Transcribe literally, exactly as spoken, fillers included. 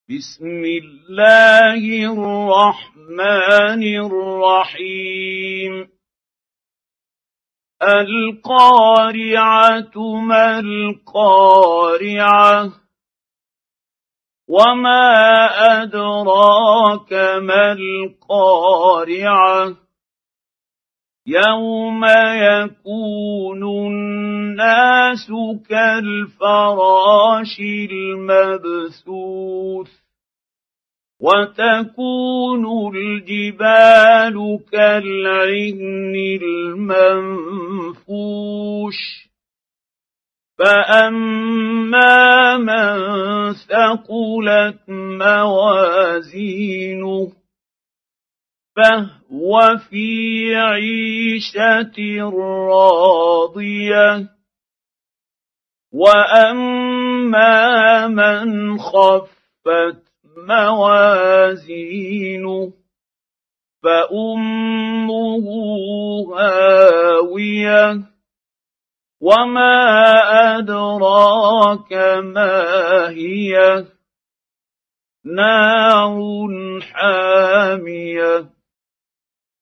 بسم الله الرحمن الرحيم القارعة ما القارعة وما أدراك ما القارعة يوم يكون الناس كالفراش المبثوث وتكون الجبال كالعهن المنفوش فأما من ثقلت موازينه فهو في عيشة راضية وأما من خفت موازينه فأمه هاوية وما أدراك ما هي نار حامية